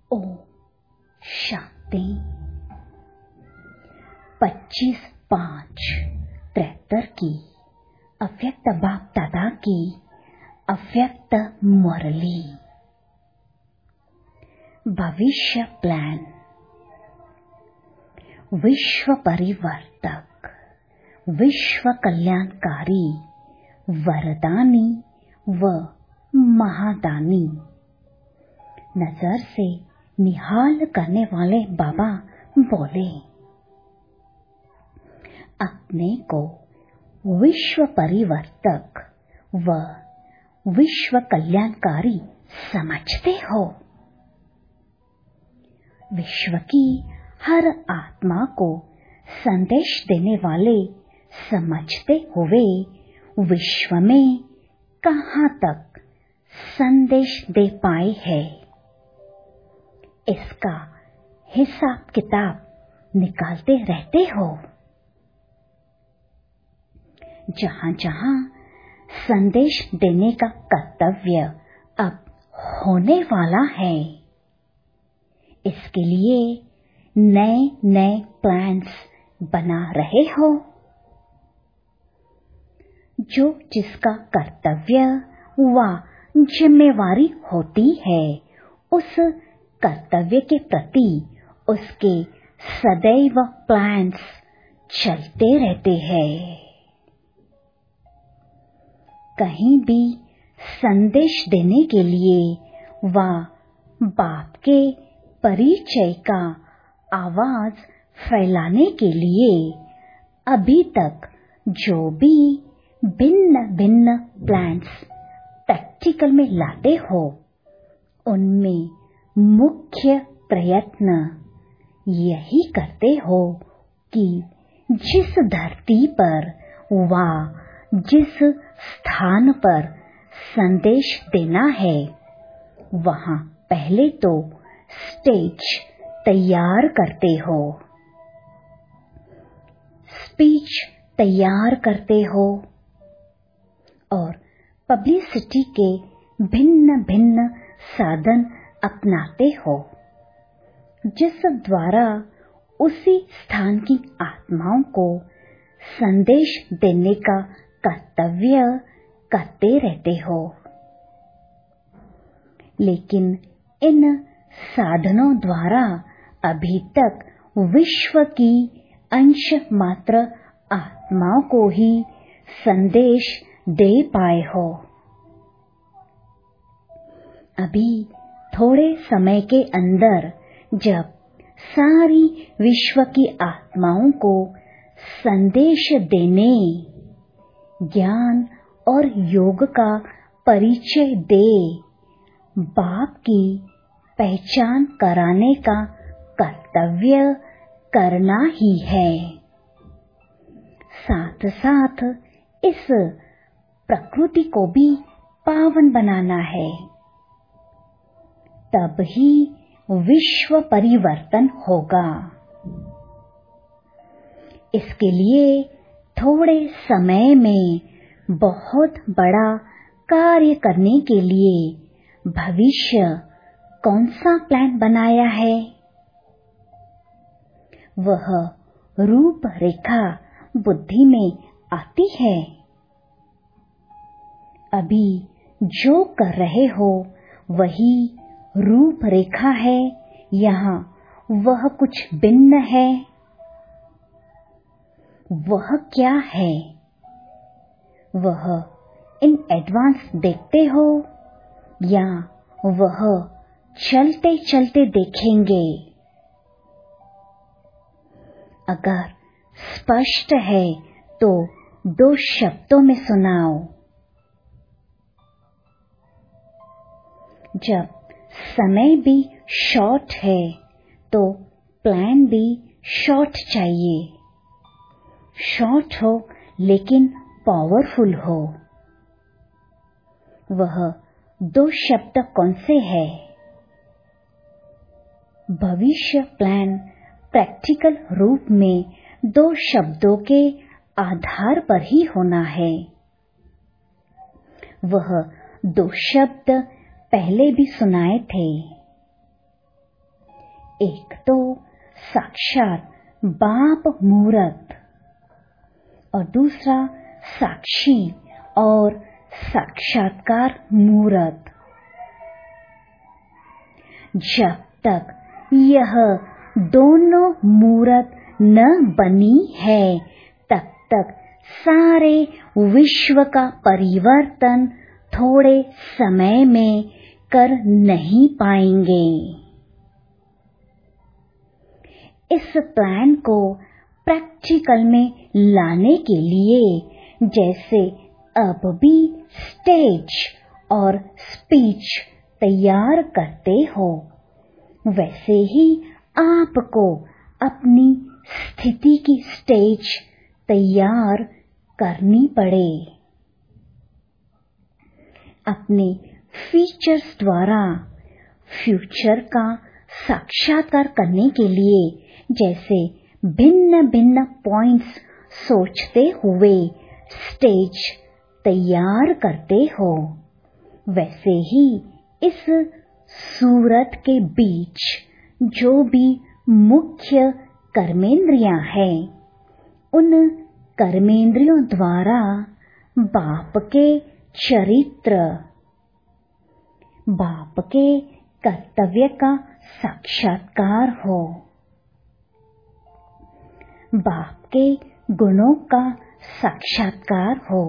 ओम शांति। 25/5/73 की अव्यक्त बाप दादा की अव्यक्त मुरली। भविष्य प्लान। विश्व परिवर्तक, विश्व कल्याणकारी, वरदानी व महादानी। नजर से निहाल करने वाले बाबा बोले, अपने को विश्व परिवर्तक व विश्व कल्याणकारी समझते हो। विश्व की हर आत्मा को संदेश देने वाले समझते हुए विश्व में कहाँ तक संदेश दे पाए है, इसका हिसाब किताब निकालते रहते हो। जहाँ जहाँ संदेश देने का कर्तव्य अब होने वाला है, इसके लिए नए नए प्लान्स बना रहे हो। जो जिसका कर्तव्य व जिम्मेवारी होती है, उस कर्तव्य के प्रति उसके सदैव प्लान्स चलते रहते हैं। कहीं भी संदेश देने के लिए व बाप के परिचय का आवाज फैलाने के लिए अभी तक जो भी भिन्न भिन्न प्लान्स प्रैक्टिकल में लाते हो, उनमें मुख्य प्रयत्न यही करते हो कि जिस धरती पर व जिस स्थान पर संदेश देना है, वहाँ पहले तो स्टेज तैयार करते हो, स्पीच तैयार करते हो और पब्लिसिटी के भिन्न भिन्न साधन अपनाते हो, जिस द्वारा उसी स्थान की आत्माओं को संदेश देने का कर्तव्य करते रहते हो। लेकिन इन साधनों द्वारा अभी तक विश्व की अंश मात्र आत्माओं को ही संदेश दे पाए हो। अभी थोड़े समय के अंदर जब सारी विश्व की आत्माओं को संदेश देने, ज्ञान और योग का परिचय दे, बाप की पहचान कराने का कर्तव्य करना ही है। साथ साथ इस प्रकृति को भी पावन बनाना है, तब ही विश्व परिवर्तन होगा। इसके लिए थोड़े समय में बहुत बड़ा कार्य करने के लिए भविष्य कौन सा प्लान बनाया है, वह रूप रेखा बुद्धि में आती है। अभी जो कर रहे हो वही रूप रेखा है, यहाँ वह कुछ भिन्न है। वह क्या है, वह इन एडवांस देखते हो या वह चलते चलते देखेंगे? अगर स्पष्ट है तो 2 शब्दों में सुनाओ। जब समय भी शॉर्ट है तो प्लान भी शॉर्ट चाहिए। शॉर्ट हो लेकिन पावरफुल हो। वह 2 शब्द कौन से है? भविष्य प्लान प्रैक्टिकल रूप में 2 शब्दों के आधार पर ही होना है। वह 2 शब्द पहले भी सुनाए थे। एक तो साक्षात बाप मूर्त और दूसरा साक्षी और साक्षात्कार मूर्त। जब तक यह दोनों मूर्त न बनी है तब तक सारे विश्व का परिवर्तन थोड़े समय में कर नहीं पाएंगे। इस प्लान को प्रैक्टिकल में लाने के लिए जैसे अब भी स्टेज और स्पीच तैयार करते हो, वैसे ही आपको अपनी स्थिति की स्टेज तैयार करनी पड़े। अपने फीचर्स द्वारा फ्यूचर का साक्षात्कार करने के लिए जैसे भिन्न भिन्न पॉइंट्स सोचते हुए स्टेज तैयार करते हो, वैसे ही इस सूरत के बीच जो भी मुख्य कर्मेंद्रियां हैं, उन कर्मेंद्रियों द्वारा बाप के चरित्र, बाप के कर्तव्य का साक्षात्कार हो, बाप के गुणों का साक्षात्कार हो।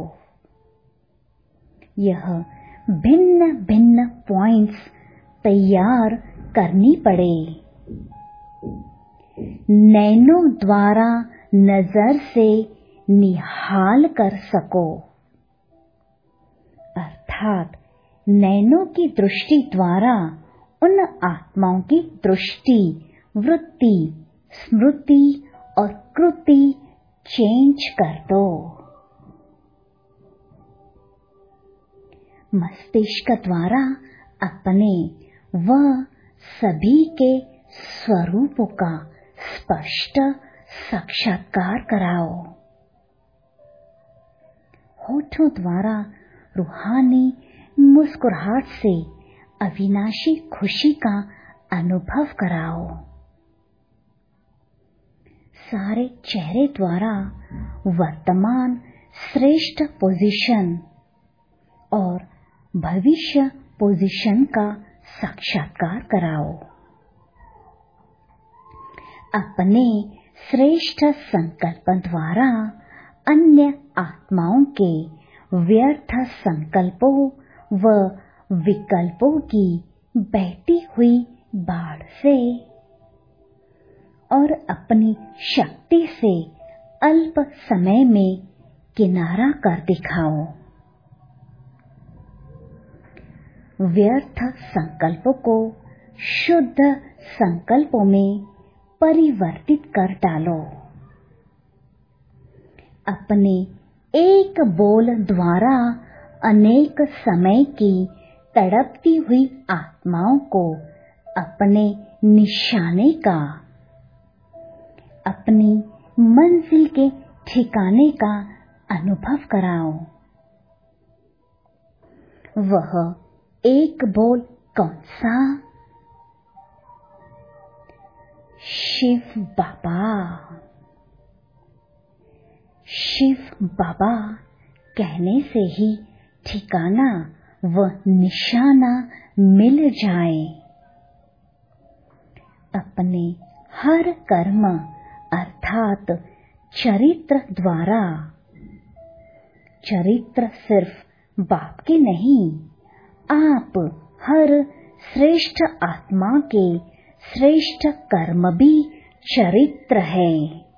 यह भिन्न भिन्न पॉइंट्स तैयार करनी पड़े। नैनों द्वारा नजर से निहाल कर सको, अर्थात नैनों की दृष्टि द्वारा उन आत्माओं की दृष्टि, वृत्ति, स्मृति और कृति चेंज कर दो। मस्तिष्क द्वारा अपने व सभी के स्वरूपों का स्पष्ट साक्षात्कार कराओ। होठों द्वारा रूहानी मुस्कुराहट से अविनाशी खुशी का अनुभव कराओ। सारे चेहरे द्वारा वर्तमान श्रेष्ठ पोजीशन और भविष्य पोजीशन का साक्षात्कार कराओ। अपने श्रेष्ठ संकल्प द्वारा अन्य आत्माओं के व्यर्थ संकल्पों व विकल्पों की बहती हुई बाढ़ से और अपनी शक्ति से अल्प समय में किनारा कर दिखाओ। व्यर्थ संकल्पों को शुद्ध संकल्पों में परिवर्तित कर डालो। अपने एक बोल द्वारा अनेक समय की तड़पती हुई आत्माओं को अपने निशाने का, अपनी मंजिल के ठिकाने का अनुभव कराओ। वह एक बोल कौन सा? शिव बाबा। शिव बाबा कहने से ही ठिकाना व निशाना मिल जाए। अपने हर कर्म अर्थात चरित्र द्वारा, चरित्र सिर्फ बाप के नहीं, आप हर श्रेष्ठ आत्मा के श्रेष्ठ कर्म भी चरित्र है।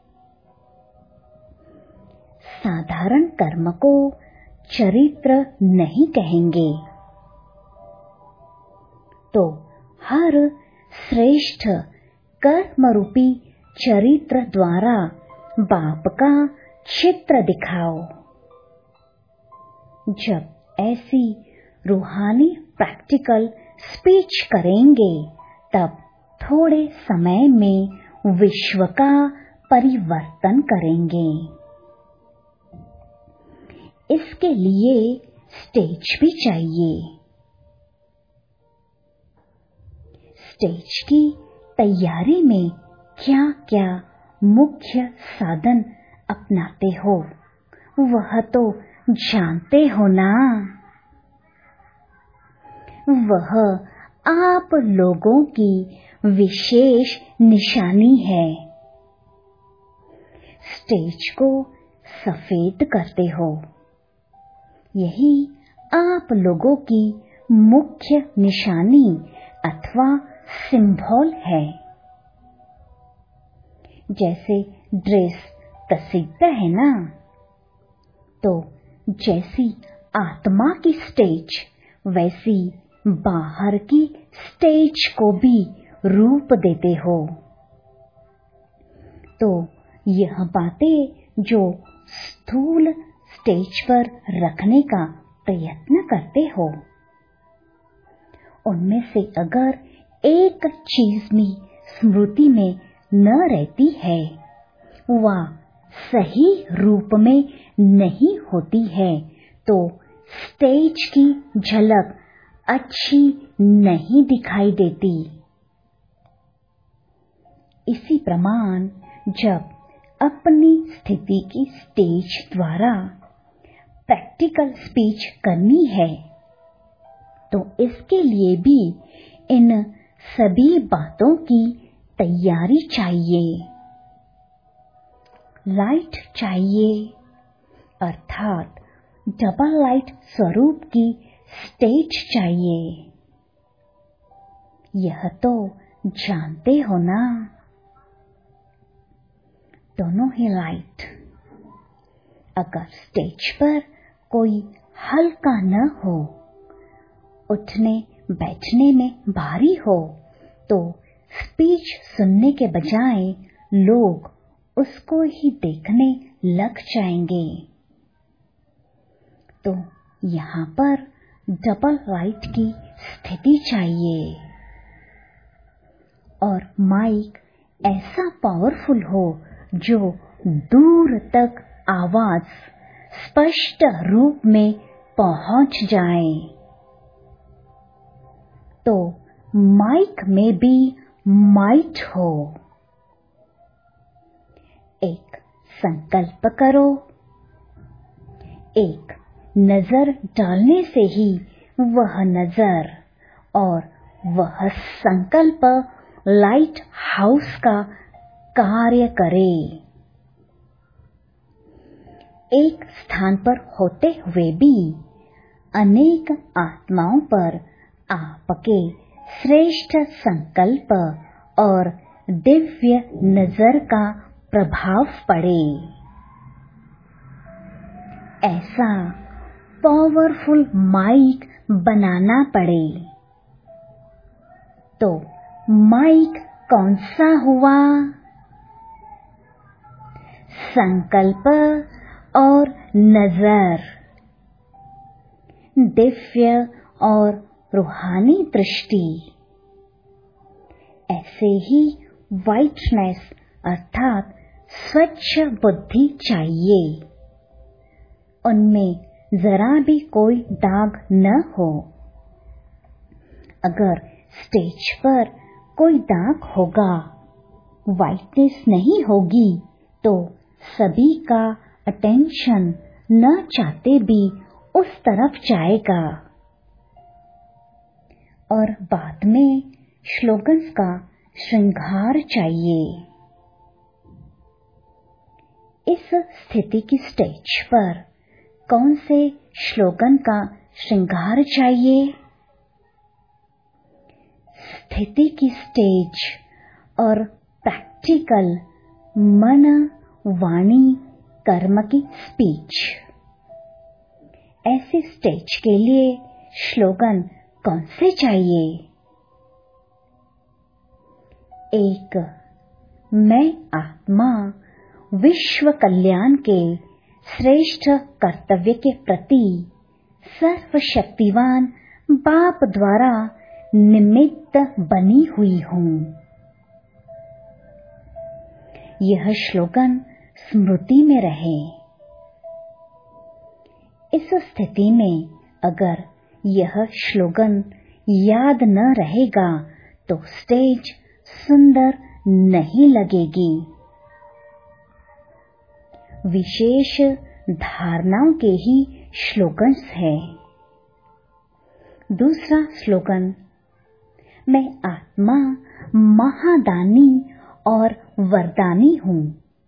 साधारण कर्म को चरित्र नहीं कहेंगे, तो हर श्रेष्ठ कर्म रूपी चरित्र द्वारा बाप का चित्र दिखाओ। जब ऐसी रूहानी प्रैक्टिकल स्पीच करेंगे तब थोड़े समय में विश्व का परिवर्तन करेंगे। इसके लिए स्टेज भी चाहिए। स्टेज की तैयारी में क्या क्या मुख्य साधन अपनाते हो वह तो जानते हो ना। वह आप लोगों की विशेष निशानी है। स्टेज को सफेद करते हो, यही आप लोगों की मुख्य निशानी अथवा सिंबल है। जैसे ड्रेस प्रसिद्ध है ना, तो जैसी आत्मा की स्टेज वैसी बाहर की स्टेज को भी रूप देते हो। तो यह बातें जो स्थूल स्टेज पर रखने का प्रयत्न करते हो, उनमें से अगर एक चीज भी स्मृति में न रहती है, वह सही रूप में नहीं होती है, तो स्टेज की झलक अच्छी नहीं दिखाई देती। इसी प्रमाण जब अपनी स्थिति की स्टेज द्वारा प्रैक्टिकल स्पीच करनी है, तो इसके लिए भी इन सभी बातों की तैयारी चाहिए। लाइट चाहिए, अर्थात डबल लाइट स्वरूप की स्टेज चाहिए। यह तो जानते हो ना। दोनों ही लाइट। अगर स्टेज पर कोई हल्का न हो, उठने बैठने में भारी हो, तो स्पीच सुनने के बजाय लोग उसको ही देखने लग जाएंगे। तो यहाँ पर डबल लाइट की स्थिति चाहिए और माइक ऐसा पावरफुल हो जो दूर तक आवाज स्पष्ट रूप में पहुंच जाए। तो माइक में भी माइट हो। एक संकल्प करो, एक नजर डालने से ही वह नजर और वह संकल्प लाइट हाउस का कार्य करे। एक स्थान पर होते हुए भी अनेक आत्माओं पर आपके श्रेष्ठ संकल्प और दिव्य नजर का प्रभाव पड़े। ऐसा पावरफुल माइक बनाना पड़े। तो माइक कौन सा हुआ? संकल्प और नजर, दिव्य और रूहानी दृष्टि। ऐसे ही वाइटनेस अर्थात स्वच्छ बुद्धि चाहिए। उनमें जरा भी कोई दाग न हो। अगर स्टेज पर कोई दाग होगा, वाइटनेस नहीं होगी, तो सभी का अटेंशन न चाहते भी उस तरफ जाएगा और बाद में स्लोगन्स का श्रृंगार चाहिए। इस स्थिति की स्टेज पर कौन से स्लोगन का श्रृंगार चाहिए? स्थिति की स्टेज और प्रैक्टिकल मन, वाणी, कर्म की स्पीच। ऐसे स्टेज के लिए स्लोगन कौन से चाहिए? एक, मैं आत्मा विश्व कल्याण के श्रेष्ठ कर्तव्य के प्रति सर्वशक्तिवान बाप द्वारा निमित्त बनी हुई हूँ। यह श्लोगन स्मृति में रहे। इस स्थिति में अगर यह श्लोगन याद न रहेगा, तो स्टेज सुंदर नहीं लगेगी। विशेष धारणाओं के ही स्लोगन्स है। दूसरा स्लोगन, मैं आत्मा महादानी और वरदानी हूँ।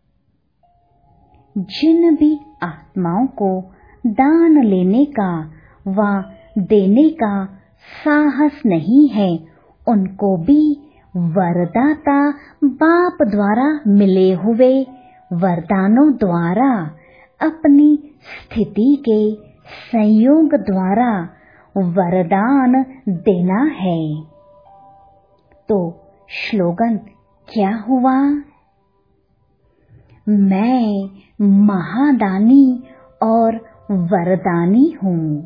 जिन भी आत्माओं को दान लेने का व देने का साहस नहीं है, उनको भी वरदाता बाप द्वारा मिले हुए वरदानों द्वारा अपनी स्थिति के संयोग द्वारा वरदान देना है। तो स्लोगन क्या हुआ? मैं महादानी और वरदानी हूँ।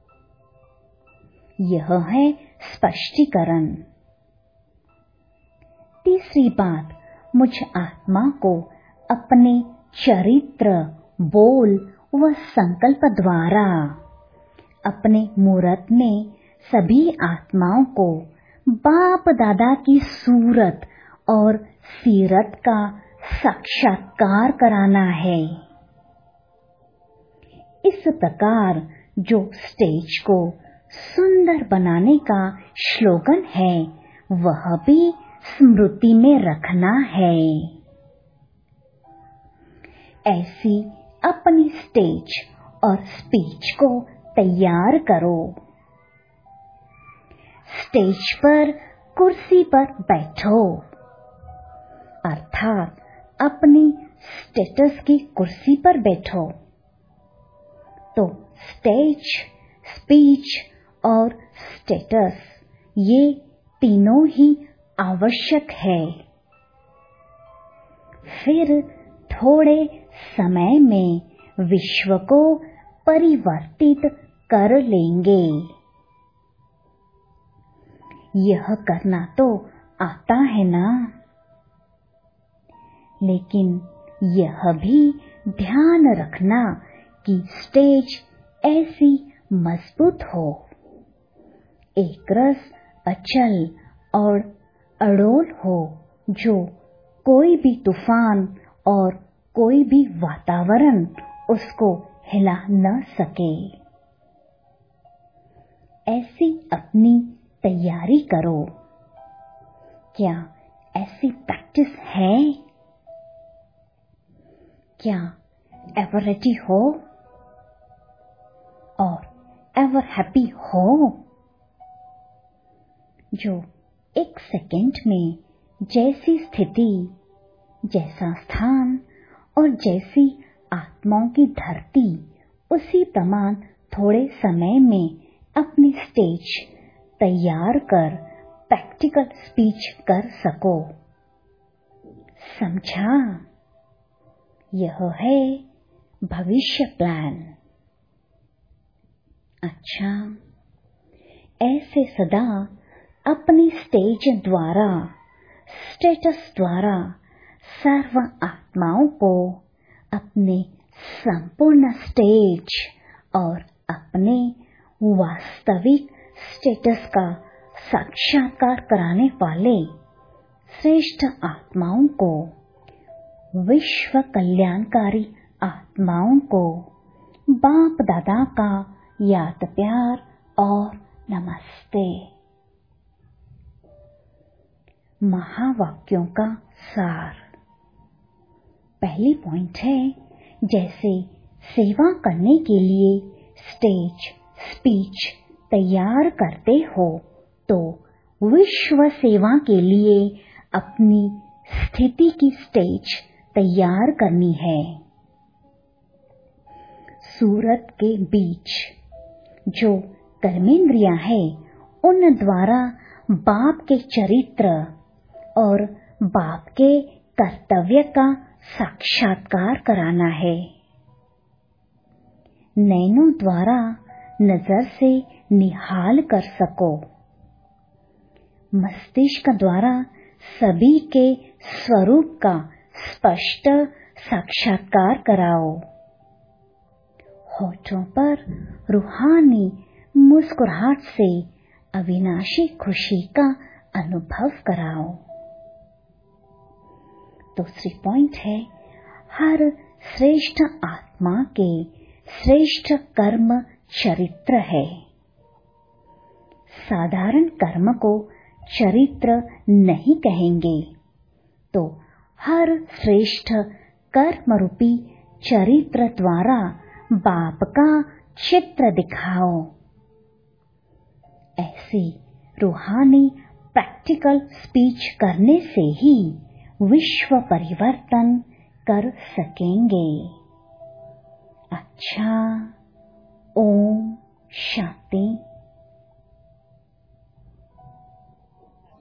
यह है स्पष्टीकरण। तीसरी बात, मुझ आत्मा को अपने चरित्र, बोल व संकल्प द्वारा अपने मूरत में सभी आत्माओं को बाप दादा की सूरत और सीरत का साक्षात्कार कराना है। इस प्रकार जो स्टेज को सुंदर बनाने का स्लोगन है, वह भी स्मृति में रखना है। ऐसी अपनी स्टेज और स्पीच को तैयार करो। स्टेज पर कुर्सी पर बैठो, अर्थात अपनी स्टेटस की कुर्सी पर बैठो। तो स्टेज, स्पीच और स्टेटस, ये तीनों ही आवश्यक है। फिर थोड़े समय में विश्व को परिवर्तित कर लेंगे। यह करना तो आता है ना, लेकिन यह भी ध्यान रखना कि स्टेज ऐसी मजबूत हो, एक रस अचल और अड़ोल हो, जो कोई भी तूफान और कोई भी वातावरण उसको हिला न सके। ऐसी अपनी तैयारी करो। क्या ऐसी प्रैक्टिस है? क्या एवर रेडी हो और एवर हैप्पी हो, जो एक सेकंड में जैसी स्थिति, जैसा स्थान और जैसी आत्माओं की धरती, उसी प्रमाण थोड़े समय में अपनी स्टेज तैयार कर प्रैक्टिकल स्पीच कर सको। समझा? यह है भविष्य प्लान। अच्छा, ऐसे सदा अपनी स्टेज द्वारा, स्टेटस द्वारा सर्व आत्माओं को अपने संपूर्ण स्टेज और अपने वास्तविक स्टेटस का साक्षात्कार कराने वाले श्रेष्ठ आत्माओं को, विश्व कल्याणकारी आत्माओं को बाप दादा का याद प्यार और नमस्ते। महावाक्यों का सार। पहली पॉइंट है, जैसे सेवा करने के लिए स्टेज, स्पीच तैयार करते हो, तो विश्व सेवा के लिए अपनी स्थिति की स्टेज तैयार करनी है। सूरत के बीच जो कर्मेंद्रियां है, उन द्वारा बाप के चरित्र और बाप के कर्तव्य का साक्षात्कार कराना है। नैनों द्वारा नजर से निहाल कर सको। मस्तिष्क द्वारा सभी के स्वरूप का स्पष्ट साक्षात्कार कराओ। होठों पर रूहानी मुस्कुराहट से अविनाशी खुशी का अनुभव कराओ। दूसरी पॉइंट है, हर श्रेष्ठ आत्मा के श्रेष्ठ कर्म चरित्र है। साधारण कर्म को चरित्र नहीं कहेंगे, तो हर श्रेष्ठ कर्म रूपी चरित्र द्वारा बाप का चित्र दिखाओ। ऐसी रूहानी प्रैक्टिकल स्पीच करने से ही विश्व परिवर्तन कर सकेंगे। अच्छा, ओम शांति।